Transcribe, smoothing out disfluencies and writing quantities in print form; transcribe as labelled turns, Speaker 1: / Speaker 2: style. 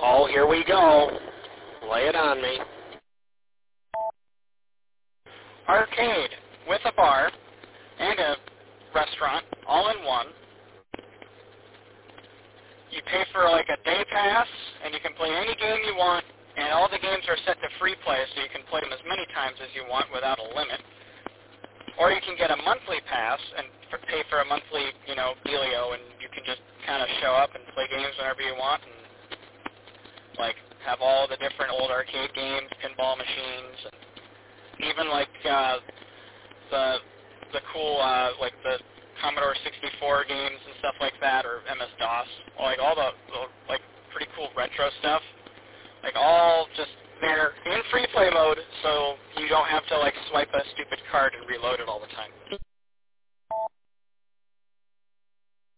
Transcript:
Speaker 1: Oh, here we go. Lay it on me. Arcade with a bar and a restaurant all in one. You pay for like a day pass, and you can play any game you want, and all the games are set to free play, so you can play them as many times as you want without a limit. Or you can get a monthly pass and pay for a monthly, dealio, and you can just kind of show up and play games whenever you want, and like have all the different old arcade games, pinball machines, and even like the cool like the Commodore 64 games and stuff like that, or MS-DOS, like all the like pretty cool retro stuff, like all just there in free play mode, so you don't have to like swipe a stupid card and reload it all the time.